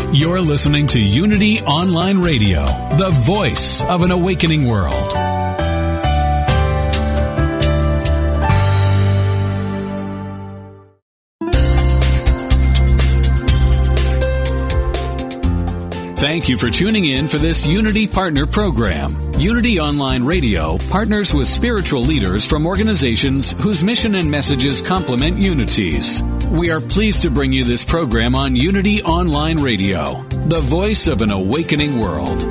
You're listening to Unity Online Radio, the voice of an awakening world. Thank you for tuning in for this Unity Partner Program. Unity Online Radio partners with spiritual leaders from organizations whose mission and messages complement Unity's. We are pleased to bring you this program on Unity Online Radio, the voice of an awakening world.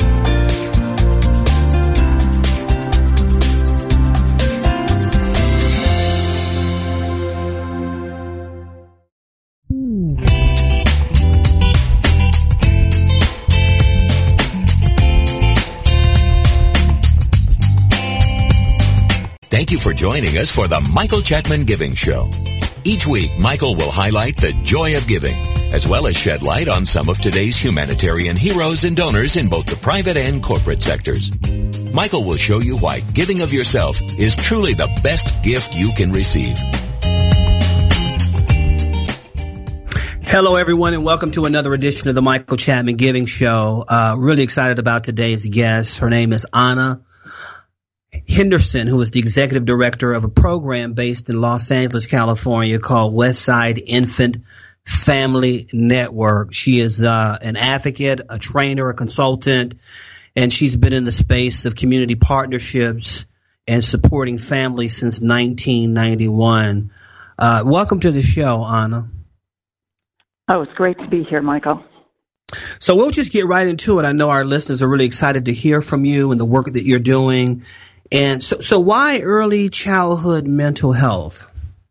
Thank you for joining us for the Michael Chapman Giving Show. Each week, Michael will highlight the joy of giving, as well as shed light on some of today's humanitarian heroes and donors in both the private and corporate sectors. Michael will show you why giving of yourself is truly the best gift you can receive. Hello, everyone, and welcome to another edition of the Michael Chapman Giving Show. Really excited about today's guest. Her name is Anna Henderson, who is the executive director of a program based in Los Angeles, California called Westside Infant Family Network. She is an advocate, a trainer, a consultant, and she's been in the space of community partnerships and supporting families since 1991. Welcome to the show, Anna. Oh, it's great to be here, Michael. So we'll just get right into it. I know our listeners are really excited to hear from you and the work that you're doing. And so why early childhood mental health?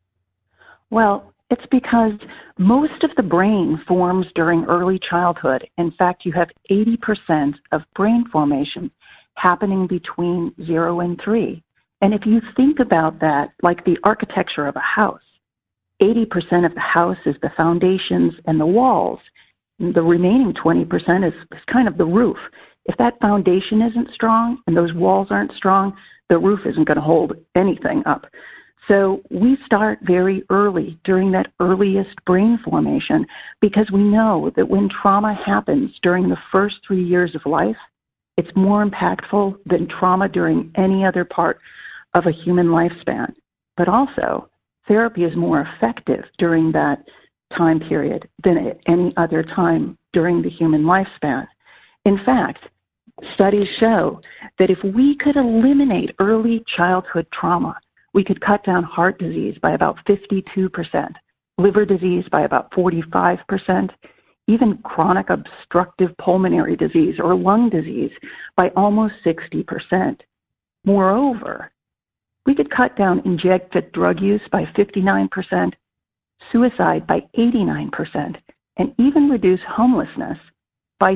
Well, it's because most of the brain forms during early childhood. In fact, you have 80% of brain formation happening between 0 and 3. And if you think about that, like the architecture of a house, 80% of the house is the foundations and the walls. The remaining 20% is kind of the roof. If that foundation isn't strong and those walls aren't strong, the roof isn't going to hold anything up. So we start very early during that earliest brain formation because we know that when trauma happens during the first 3 years of life, it's more impactful than trauma during any other part of a human lifespan. But also, therapy is more effective during that time period than at any other time during the human lifespan. In fact, studies show that if we could eliminate early childhood trauma, we could cut down heart disease by about 52%, liver disease by about 45%, even chronic obstructive pulmonary disease or lung disease by almost 60%. Moreover, we could cut down injected drug use by 59%, suicide by 89%, and even reduce homelessness by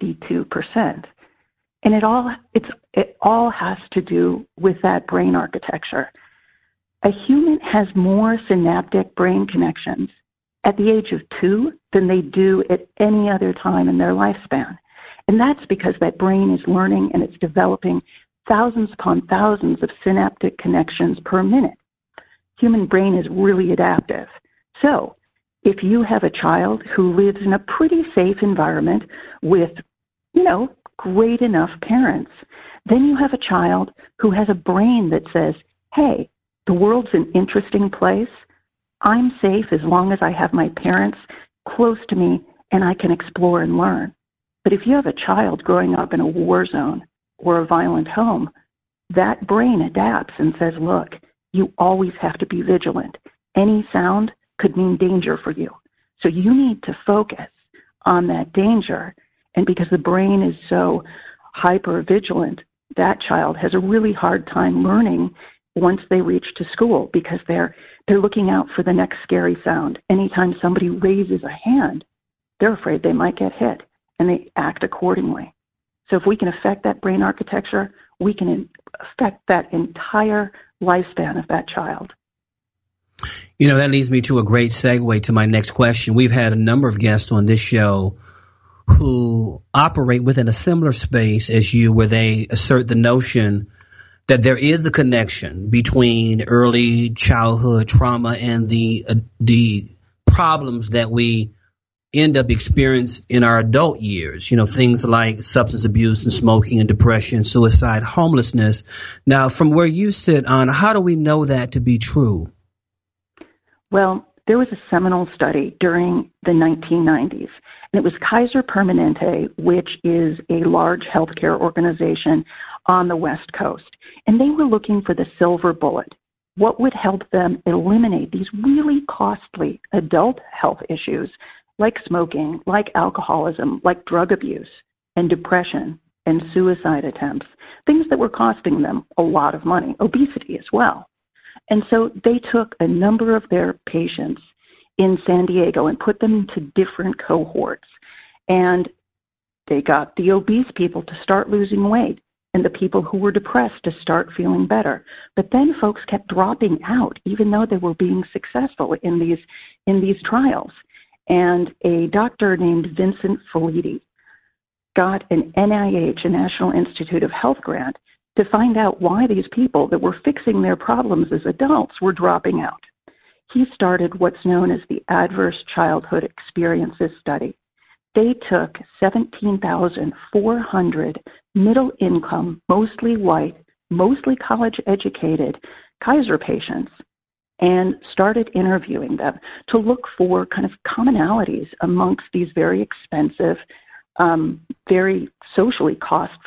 52%. And it all has to do with that brain architecture. A human has more synaptic brain connections at the age of 2 than they do at any other time in their lifespan. And that's because that brain is learning and it's developing thousands upon thousands of synaptic connections per minute. Human brain is really adaptive. So if you have a child who lives in a pretty safe environment with, great enough parents, then you have a child who has a brain that says, hey, the world's an interesting place. I'm safe as long as I have my parents close to me and I can explore and learn. But if you have a child growing up in a war zone or a violent home, that brain adapts and says, look, you always have to be vigilant. Any sound could mean danger for you. So you need to focus on that danger. And because the brain is so hyper-vigilant, that child has a really hard time learning once they reach to school because they're looking out for the next scary sound. Anytime somebody raises a hand, they're afraid they might get hit, and they act accordingly. So if we can affect that brain architecture, we can affect that entire lifespan of that child. That leads me to a great segue to my next question. We've had a number of guests on this show who operate within a similar space as you, where they assert the notion that there is a connection between early childhood trauma and the problems that we end up experiencing in our adult years, things like substance abuse and smoking and depression, suicide, homelessness. Now, from where you sit, Anna, how do we know that to be true? Well, there was a seminal study during the 1990s, and it was Kaiser Permanente, which is a large healthcare organization on the West Coast. And they were looking for the silver bullet. What would help them eliminate these really costly adult health issues like smoking, like alcoholism, like drug abuse and depression and suicide attempts, things that were costing them a lot of money, obesity as well. And so they took a number of their patients in San Diego and put them into different cohorts. And they got the obese people to start losing weight and the people who were depressed to start feeling better. But then folks kept dropping out, even though they were being successful in these trials. And a doctor named Vincent Felitti got an NIH, a National Institute of Health grant, to find out why these people that were fixing their problems as adults were dropping out. He started what's known as the Adverse Childhood Experiences Study. They took 17,400 middle-income, mostly white, mostly college-educated Kaiser patients and started interviewing them to look for kind of commonalities amongst these very expensive, very socially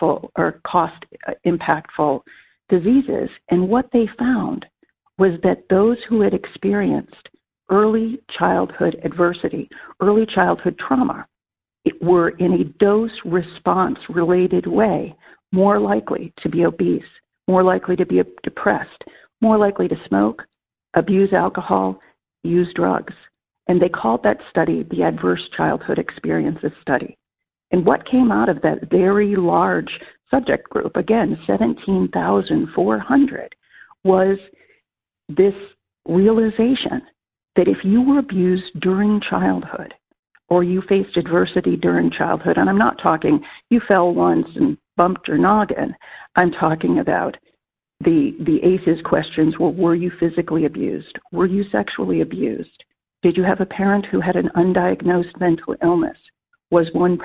cost-impactful diseases. And what they found was that those who had experienced early childhood adversity, early childhood trauma, were in a dose-response related way more likely to be obese, more likely to be depressed, more likely to smoke, abuse alcohol, use drugs. And they called that study the Adverse Childhood Experiences Study. And what came out of that very large subject group, again, 17,400, was this realization that if you were abused during childhood or you faced adversity during childhood, and I'm not talking you fell once and bumped your noggin, I'm talking about the ACEs questions were you physically abused? Were you sexually abused? Did you have a parent who had an undiagnosed mental illness? Was one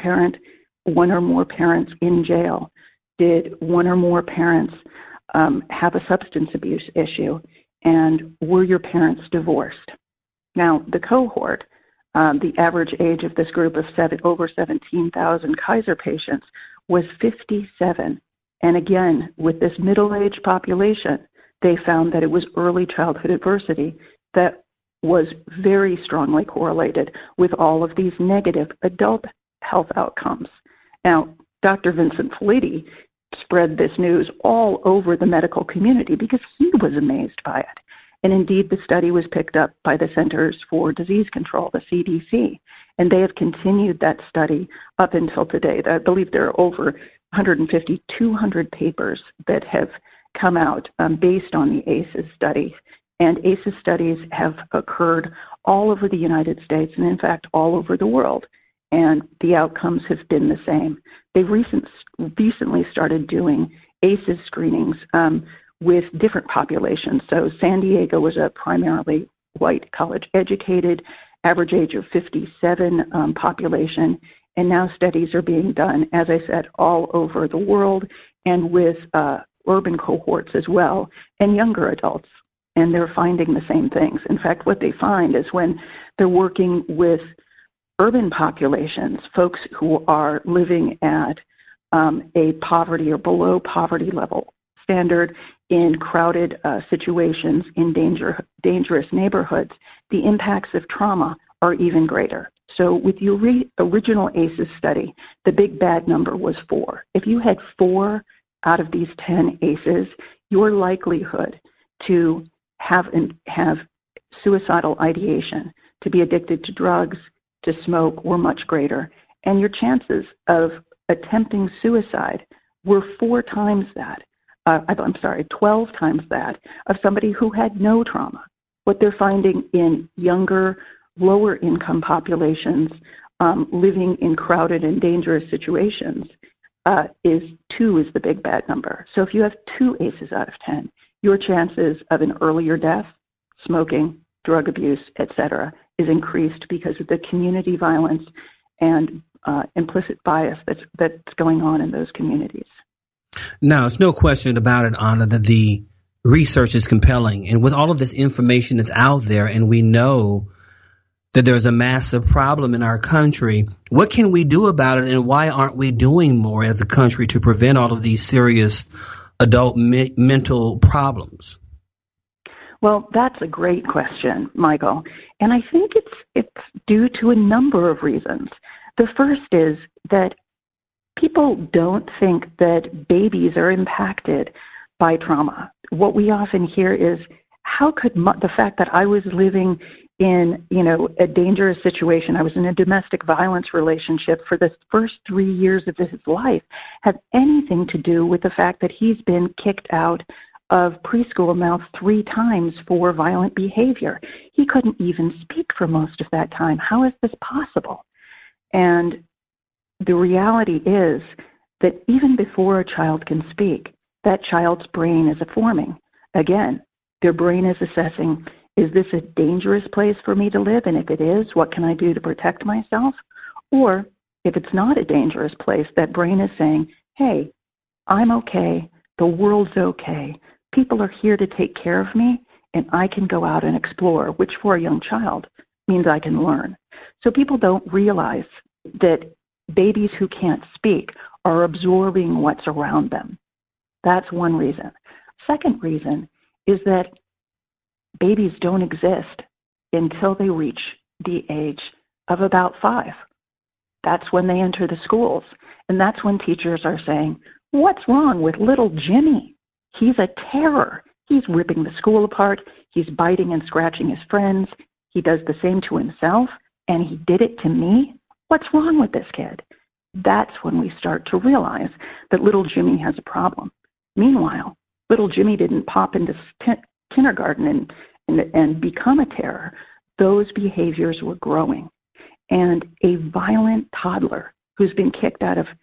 or more parents in jail? Did one or more parents have a substance abuse issue? And were your parents divorced? Now, the cohort, the average age of this group of over 17,000 Kaiser patients was 57. And again, with this middle-aged population, they found that it was early childhood adversity that was very strongly correlated with all of these negative adult health outcomes. Now, Dr. Vincent Felitti spread this news all over the medical community because he was amazed by it. And indeed, the study was picked up by the Centers for Disease Control, the CDC, and they have continued that study up until today. I believe there are over 150, 200 papers that have come out based on the ACEs study. And ACEs studies have occurred all over the United States and, in fact, all over the world. And the outcomes have been the same. They've recently started doing ACEs screenings with different populations. So San Diego was a primarily white, college-educated, average age of 57 population. And now studies are being done, as I said, all over the world and with urban cohorts as well and younger adults. And they're finding the same things. In fact, what they find is when they're working with urban populations, folks who are living at a poverty or below poverty level standard in crowded situations in dangerous neighborhoods, the impacts of trauma are even greater. So with your original ACEs study, the big bad number was 4. If you had 4 out of these 10 ACEs, your likelihood to have suicidal ideation, to be addicted to drugs, to smoke were much greater. And your chances of attempting suicide were 12 times that of somebody who had no trauma. What they're finding in younger, lower income populations living in crowded and dangerous situations is 2 is the big bad number. So if you have 2 ACEs out of 10, your chances of an earlier death, smoking, drug abuse, etc., is increased because of the community violence and implicit bias that's going on in those communities. Now, there's no question about it, Anna, that the research is compelling. And with all of this information that's out there, and we know that there's a massive problem in our country, what can we do about it, and why aren't we doing more as a country to prevent all of these serious adult mental problems? Well, that's a great question, Michael. And I think it's due to a number of reasons. The first is that people don't think that babies are impacted by trauma. What we often hear is, how could the fact that I was living in, a dangerous situation, I was in a domestic violence relationship for the first 3 years of his life, have anything to do with the fact that he's been kicked out of preschool now 3 times for violent behavior? He couldn't even speak for most of that time. How is this possible? And the reality is that even before a child can speak, that child's brain is forming. Again, their brain is assessing, is this a dangerous place for me to live? And if it is, what can I do to protect myself? Or if it's not a dangerous place, that brain is saying, hey, I'm okay. The world's okay. People are here to take care of me, and I can go out and explore, which for a young child means I can learn. So people don't realize that babies who can't speak are absorbing what's around them. That's one reason. Second reason is that babies don't exist until they reach the age of about 5. That's when they enter the schools. And that's when teachers are saying, what's wrong with little Jimmy? He's a terror. He's ripping the school apart. He's biting and scratching his friends. He does the same to himself, and he did it to me. What's wrong with this kid? That's when we start to realize that little Jimmy has a problem. Meanwhile, little Jimmy didn't pop into kindergarten and become a terror. Those behaviors were growing. And a violent toddler who's been kicked out of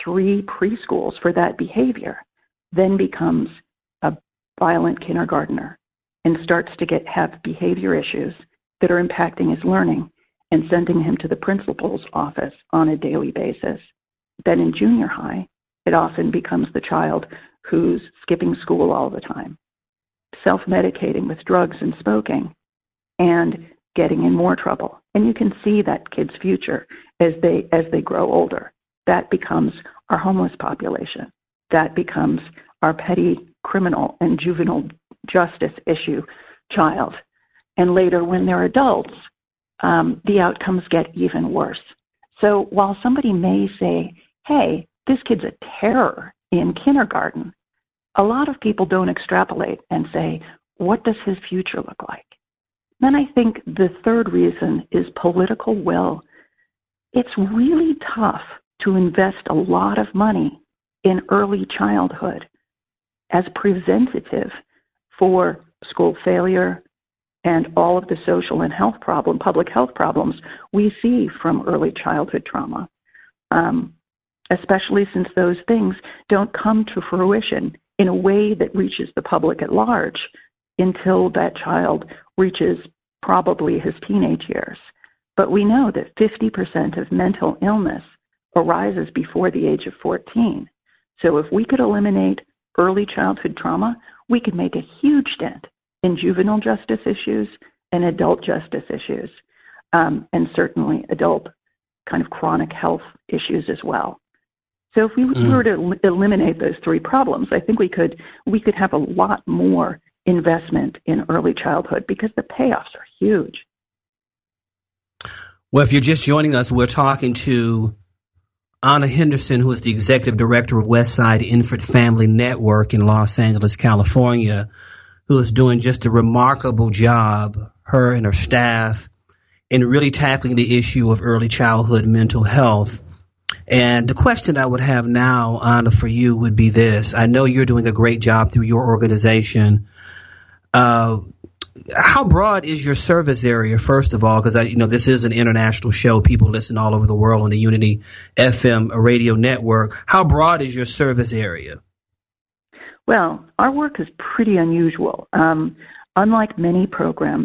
3 preschools for that behavior then becomes a violent kindergartner and starts to have behavior issues that are impacting his learning and sending him to the principal's office on a daily basis. Then in junior high, it often becomes the child who's skipping school all the time, self-medicating with drugs and smoking, and getting in more trouble. And you can see that kid's future as they grow older. That becomes our homeless population. That becomes our petty criminal and juvenile justice issue child. And later, when they're adults, the outcomes get even worse. So while somebody may say, hey, this kid's a terror in kindergarten, a lot of people don't extrapolate and say, what does his future look like? Then I think the third reason is political will. It's really tough to invest a lot of money in early childhood as preventative for school failure and all of the social and public health problems we see from early childhood trauma, especially since those things don't come to fruition in a way that reaches the public at large until that child reaches probably his teenage years. But we know that 50% of mental illness arises before the age of 14. So if we could eliminate early childhood trauma, we could make a huge dent in juvenile justice issues and adult justice issues, and certainly adult kind of chronic health issues as well. So if we were to eliminate those 3 problems, I think we could have a lot more investment in early childhood because the payoffs are huge. Well, if you're just joining us, we're talking to Anna Henderson, who is the executive director of Westside Infant Family Network in Los Angeles, California, who is doing just a remarkable job, her and her staff, in really tackling the issue of early childhood mental health. And the question I would have now, Anna, for you would be this. I know you're doing a great job through your organization. How broad is your service area, first of all? Because this is an international show. People listen all over the world on the Unity FM radio network. How broad is your service area? Well, our work is pretty unusual. Unlike many programs,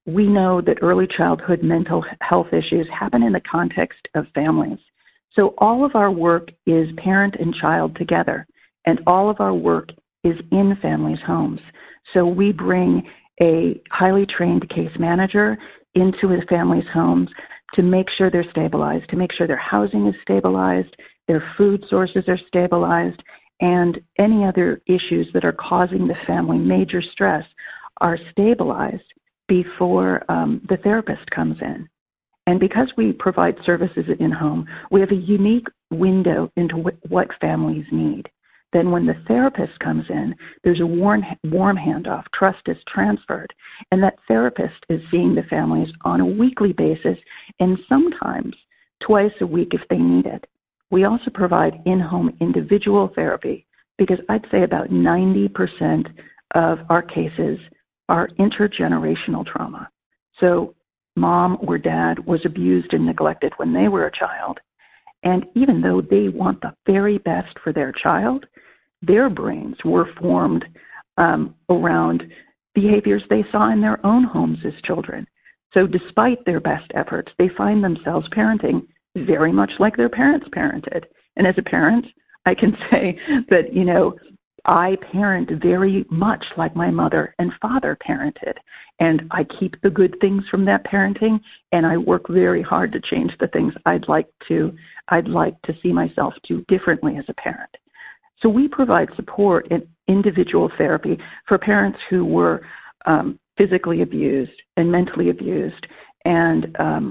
we know that early childhood mental health issues happen in the context of families. So all of our work is parent and child together, and all of our work is in families' homes. So we bring a highly trained case manager into the families' homes to make sure they're stabilized, to make sure their housing is stabilized, their food sources are stabilized, and any other issues that are causing the family major stress are stabilized before the therapist comes in. And because we provide services in-home, we have a unique window into what families need. Then when the therapist comes in, there's a warm handoff. Trust is transferred. And that therapist is seeing the families on a weekly basis and sometimes twice a week if they need it. We also provide in-home individual therapy because I'd say about 90% of our cases are intergenerational trauma. So mom or dad was abused and neglected when they were a child. And even though they want the very best for their child, their brains were formed around behaviors they saw in their own homes as children. So despite their best efforts, they find themselves parenting very much like their parents parented. And as a parent, I can say that, I parent very much like my mother and father parented. And I keep the good things from that parenting, and I work very hard to change the things I'd like to see myself do differently as a parent. So we provide support in individual therapy for parents who were physically abused and mentally abused, and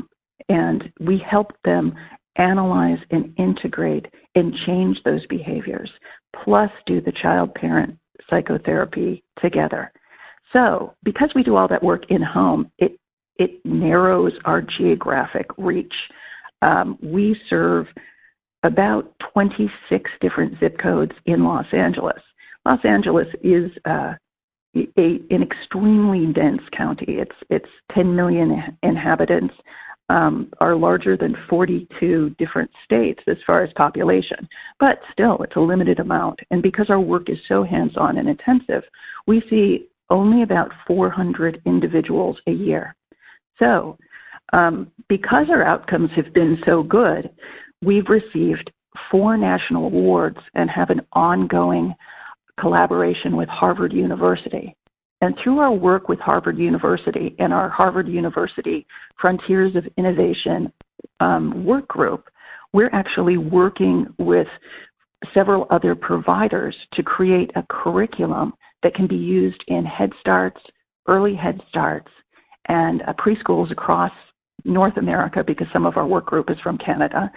we help them analyze and integrate and change those behaviors, plus do the child-parent psychotherapy together. So because we do all that work in-home, it narrows our geographic reach. We serve about 26 different zip codes in Los Angeles. Los Angeles is an extremely dense county. It's 10 million inhabitants, are larger than 42 different states as far as population. But still, it's a limited amount. And because our work is so hands-on and intensive, we see only about 400 individuals a year. So because our outcomes have been so good, we've received 4 national awards and have an ongoing collaboration with Harvard University. And through our work with Harvard University and our Harvard University Frontiers of Innovation work group, we're actually working with several other providers to create a curriculum that can be used in Head Starts, early Head Starts, and preschools across North America, because some of our work group is from Canada,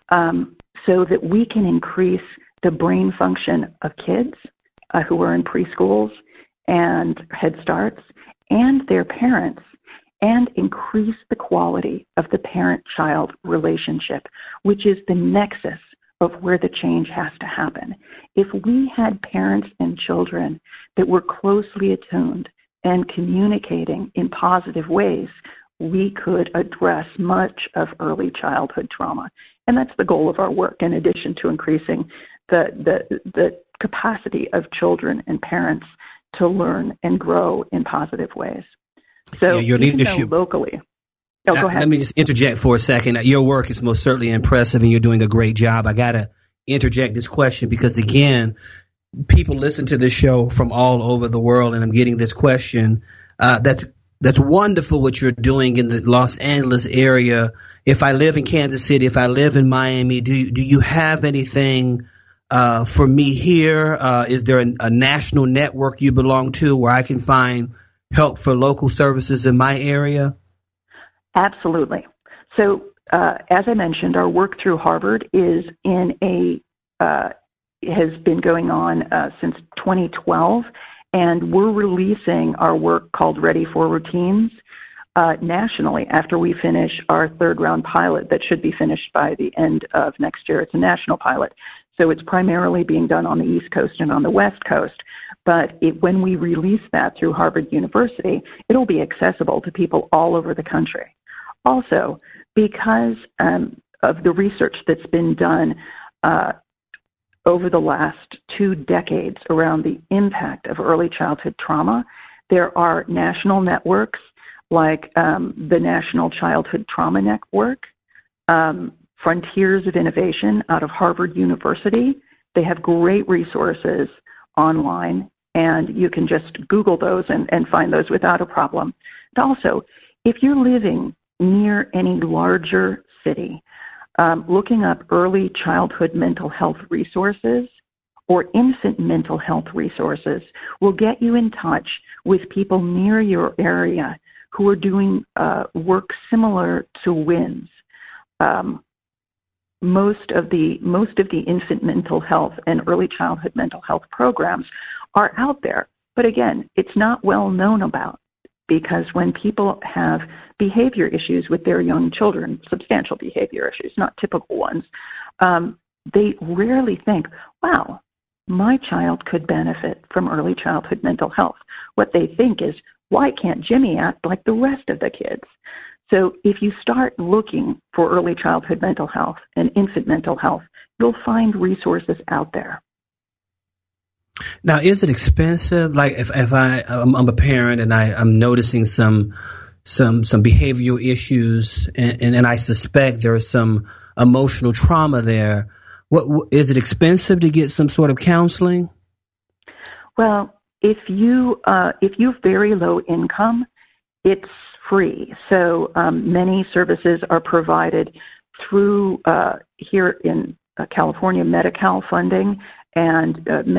so that we can increase the brain function of kids who are in preschools and Head Starts and their parents, and increase the quality of the parent-child relationship, which is the nexus of where the change has to happen. If we had parents and children that were closely attuned and communicating in positive ways, we could address much of early childhood trauma. And that's the goal of our work, in addition to increasing the capacity of children and parents to learn and grow in positive ways. So your leadership locally. Oh, go ahead. Let me just interject for a second. Your work is most certainly impressive, and you're doing a great job. I got to interject this question because, again, people listen to this show from all over the world, and I'm getting this question. That's wonderful what you're doing in the Los Angeles area. If I live in Kansas City, if I live in Miami, do you have anything for me here? Is there a national network you belong to where I can find help for local services in my area? Absolutely. So, as I mentioned, our work through Harvard is has been going on since 2012, and we're releasing our work called Ready for Routines nationally after we finish our 3rd round pilot that should be finished by the end of next year. It's a national pilot. So it's primarily being done on the East Coast and on the West Coast. But when we release that through Harvard University, it'll be accessible to people all over the country. Also, because of the research that's been done over the last 2 decades around the impact of early childhood trauma, there are national networks like the National Childhood Trauma Network, Frontiers of Innovation out of Harvard University. They have great resources online, and you can just Google those and find those without a problem. And also, if you're living near any larger city, looking up early childhood mental health resources or infant mental health resources will get you in touch with people near your area who are doing work similar to WINS. Most of the infant mental health and early childhood mental health programs are out there. But again, it's not well known about, because when people have behavior issues with their young children, substantial behavior issues, not typical ones, they rarely think, wow, my child could benefit from early childhood mental health. What they think is, why can't Jimmy act like the rest of the kids? So if you start looking for early childhood mental health and infant mental health, you'll find resources out there. Now, is it expensive? Like if I'm a parent and I'm noticing some behavioral issues and I suspect there's some emotional trauma there, what is it expensive to get some sort of counseling? Well, if you're very low income, it's free. So many services are provided through here in California, Medi-Cal funding and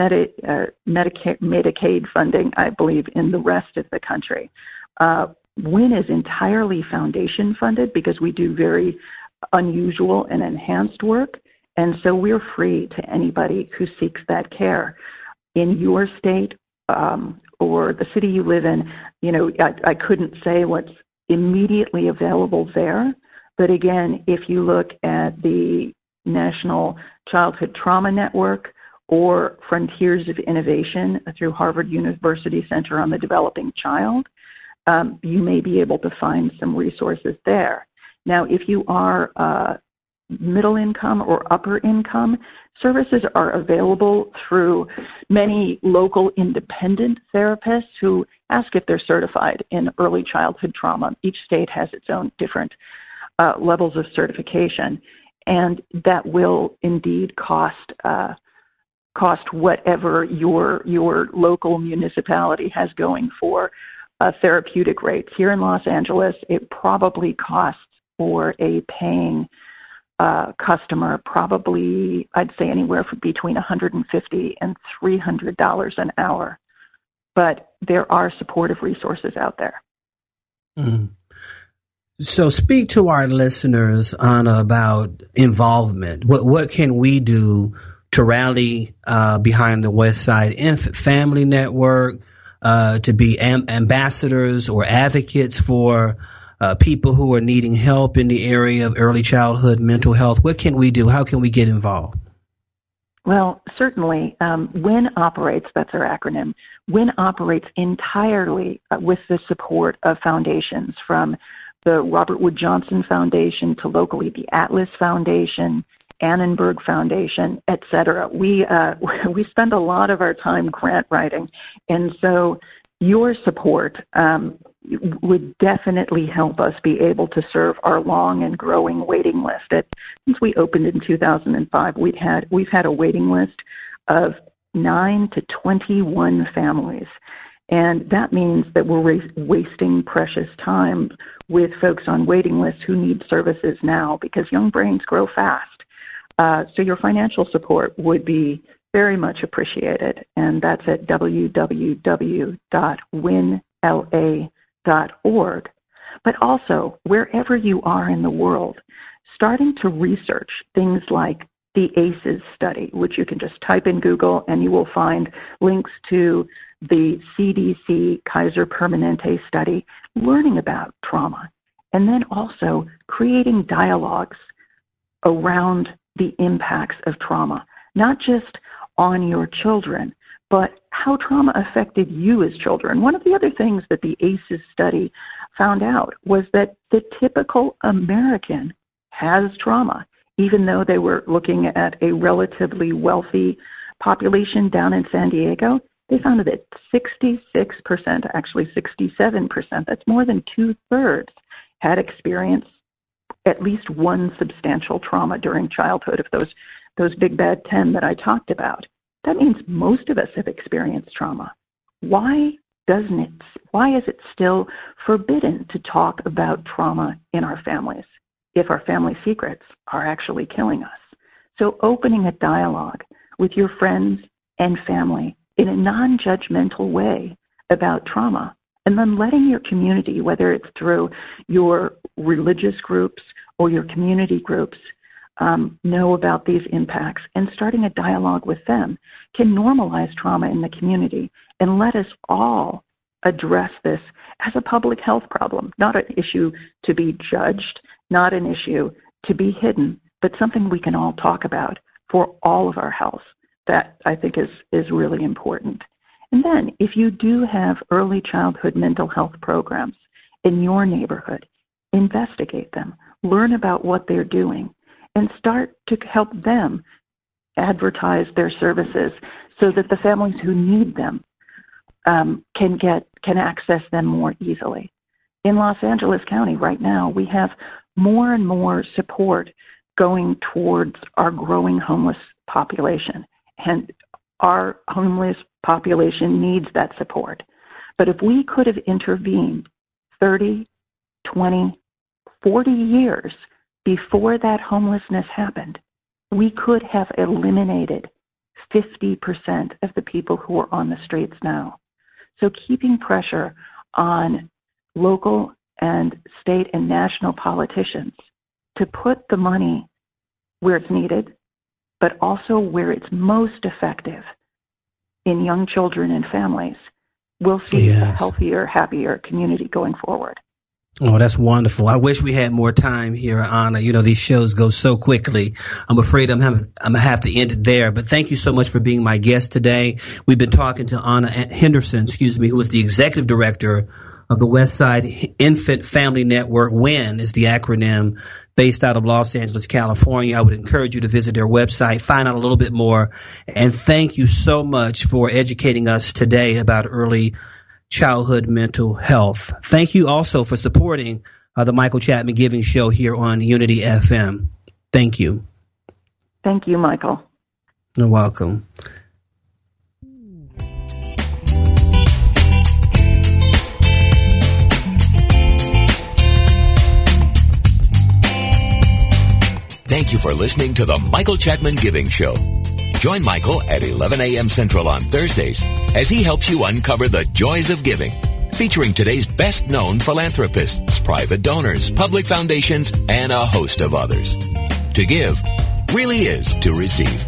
Medicaid funding, I believe, in the rest of the country. WIN is entirely foundation funded because we do very unusual and enhanced work, and so we're free to anybody who seeks that care. In your state or the city you live in, I couldn't say what's immediately available there, but again, if you look at the National Childhood Trauma Network or Frontiers of Innovation through Harvard University Center on the Developing Child, you may be able to find some resources there. Now, if you are middle income or upper income, services are available through many local independent therapists who ask if they're certified in early childhood trauma. Each state has its own different levels of certification, and that will indeed cost whatever your local municipality has going for therapeutic rates. Here in Los Angeles, it probably costs for a paying customer probably, I'd say, anywhere from between $150 and $300 an hour. But there are supportive resources out there. Mm. So speak to our listeners, Anna, about involvement. What can we do to rally behind the Westside Infant Family Network, to be ambassadors or advocates for people who are needing help in the area of early childhood mental health? What can we do? How can we get involved? Well, certainly, WIN operates, that's our acronym, WIN operates entirely with the support of foundations, from the Robert Wood Johnson Foundation to locally the Atlas Foundation, Annenberg Foundation, et cetera. We spend a lot of our time grant writing, and so your support would definitely help us be able to serve our long and growing waiting list. Since we opened in 2005, we've had a waiting list of 9 to 21 families. And that means that we're wasting precious time with folks on waiting lists who need services now, because young brains grow fast. So your financial support would be very much appreciated, and that's at www.winla.org. But also, wherever you are in the world, starting to research things like the ACEs study, which you can just type in Google and you will find links to the CDC Kaiser Permanente study, learning about trauma, and then also creating dialogues around the impacts of trauma, not just on your children, but how trauma affected you as children. One of the other things that the ACEs study found out was that the typical American has trauma, even though they were looking at a relatively wealthy population down in San Diego. they found that 66%, actually 67%, that's more than 2/3, had experienced at least one substantial trauma during childhood of those big bad 10 that I talked about. That means most of us have experienced trauma. Why is it still forbidden to talk about trauma in our families if our family secrets are actually killing us? So opening a dialogue with your friends and family in a non-judgmental way about trauma, and then letting your community, whether it's through your religious groups or your community groups, know about these impacts, and starting a dialogue with them can normalize trauma in the community and let us all address this as a public health problem, not an issue to be judged, not an issue to be hidden, but something we can all talk about for all of our health. That I think is really important. And then if you do have early childhood mental health programs in your neighborhood, investigate them, learn about what they're doing, and start to help them advertise their services so that the families who need them can access them more easily. In Los Angeles County right now, we have more and more support going towards our growing homeless population. And our homeless population needs that support. But if we could have intervened 30, 20, 40 years before that homelessness happened, we could have eliminated 50% of the people who are on the streets now. So keeping pressure on local and state and national politicians to put the money where it's needed, but also where it's most effective in young children and families, we'll see a healthier, happier community going forward. Oh, that's wonderful. I wish we had more time here, Anna. You know, these shows go so quickly. I'm afraid I'm going to have to end it there. But thank you so much for being my guest today. We've been talking to Anna Henderson, who is the executive director of the Westside Infant Family Network. WIN is the acronym, based out of Los Angeles, California. I would encourage you to visit their website, find out a little bit more. And thank you so much for educating us today about early childhood mental health. Thank you also for supporting the Michael Chapman Giving Show here on Unity FM. Thank you. Thank you, Michael. You're welcome. Thank you for listening to the Michael Chapman Giving Show. Join Michael at 11 a.m. Central on Thursdays as he helps you uncover the joys of giving, featuring today's best-known philanthropists, private donors, public foundations, and a host of others. To give really is to receive.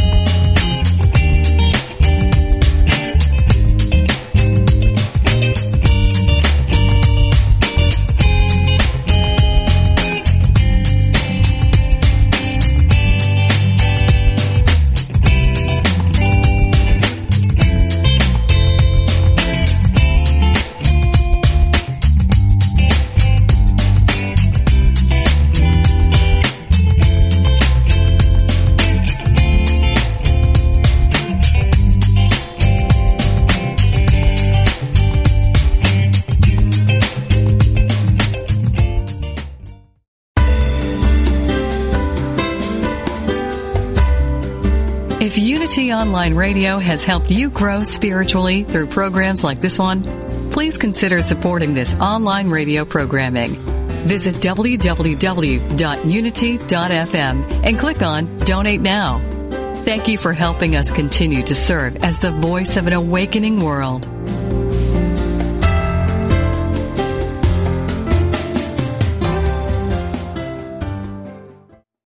If Unity Online Radio has helped you grow spiritually through programs like this one, please consider supporting this online radio programming. Visit www.unity.fm and click on Donate Now. Thank you for helping us continue to serve as the voice of an awakening world.